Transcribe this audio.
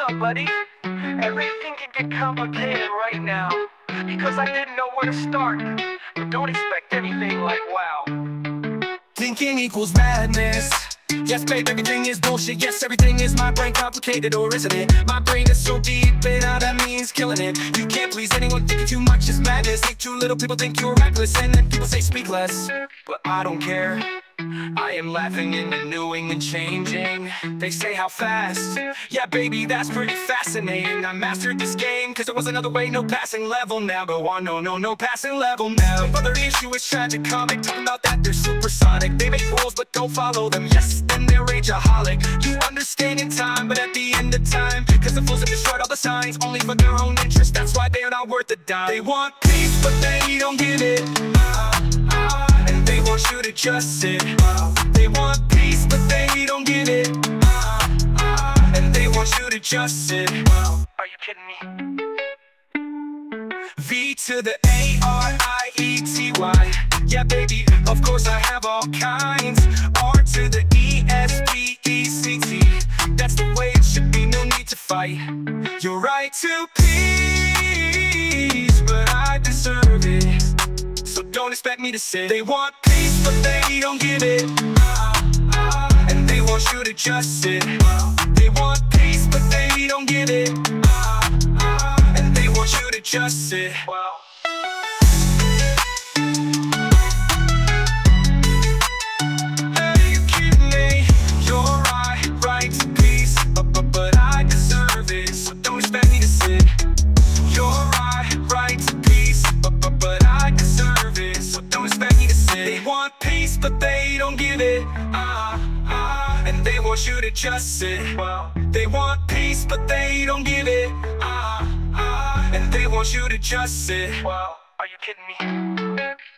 up, buddy? Everything can get complicated right now because I didn't know where to start. But don't expect anything like wow. Thinking equals madness. Yes, babe, everything is bullshit. Yes, everything is my brain complicated, or isn't it? My brain is so deep, and now that means killing it. You can't please anyone, thinking too much is madness. Think too little, people think you're reckless, and then people say speak less. But I don't care. I am laughing and renewing and changing. They say how fast. Yeah, baby, that's pretty fascinating. I mastered this game, cause there was another way. No passing level now. Go on, no passing level now. But their issue is tragic comic. Talking about that they're supersonic. They make rules but don't follow them. Yes, then they're rageaholic. You understand in time, but at the end of time, cause the fools have destroyed all the signs only for their own interest. That's why they are not worth a dime. They want peace, but they don't give it. And they want you to just sit. They want peace, but they don't give it. And they want you to just sit. Are you kidding me? V to the A-R-I-E-T-Y. Yeah, baby, of course I have all kinds. R to the E-S-P-E-C-T. That's the way it should be, no need to fight. You're right to peace, but I deserve it. So don't expect me to sit. They want peace, but they don't give it. And they want you to just sit. They want peace, but they don't give it. And they want you to just sit. Hey, you kidding me? You're right to peace, but I deserve it. So don't expect me to sit. You're right to peace, but I deserve it. So don't expect me to sit. They want peace, but they don't give it. And they want you to just sit. They want peace, but they don't give it. And they want you to just sit. Are you kidding me?